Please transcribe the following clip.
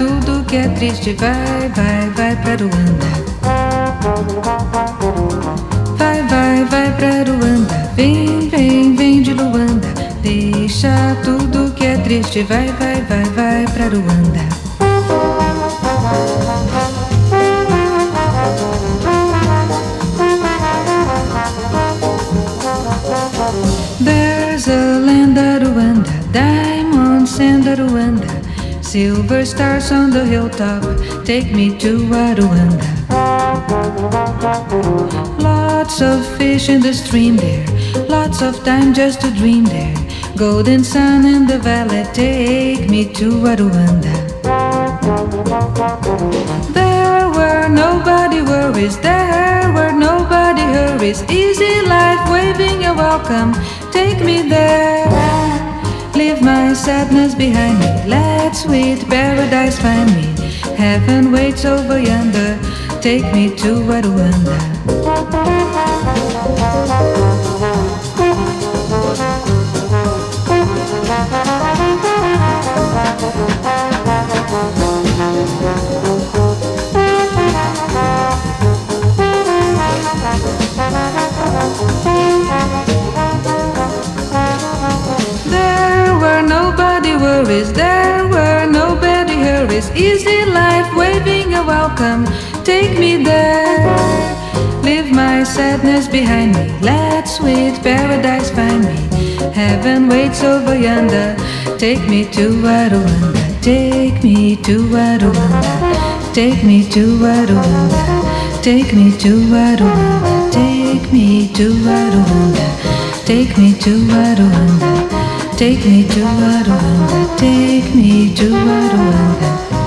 tudo que é triste. Vai, vai, vai pra Ruanda. Vai, vai, vai pra Ruanda. Vem, vem, vem de Luanda. Deixa tudo que é triste. Vai, vai, vai, vai pra Ruanda. There's a land at Ruanda, diamonds in Ruanda, silver stars on the hilltop, take me to Rwanda. Lots of fish in the stream there, lots of time just to dream there, golden sun in the valley, take me to Rwanda. There were nobody worries, there were nobody hurries, easy life waving a welcome, take me there. Leave my sadness behind me, let sweet paradise find me, heaven waits over yonder, take me to Rwanda. There were nobody worries, there were nobody hurries, easy life waving a welcome, take me there. Leave my sadness behind me, let sweet paradise find me, heaven waits over yonder, take me to Rwanda, take me to Rwanda, take me to Rwanda, take me to Rwanda, take me to Rwanda, take me to Rwanda, take me to Rwanda, take me to Rwanda.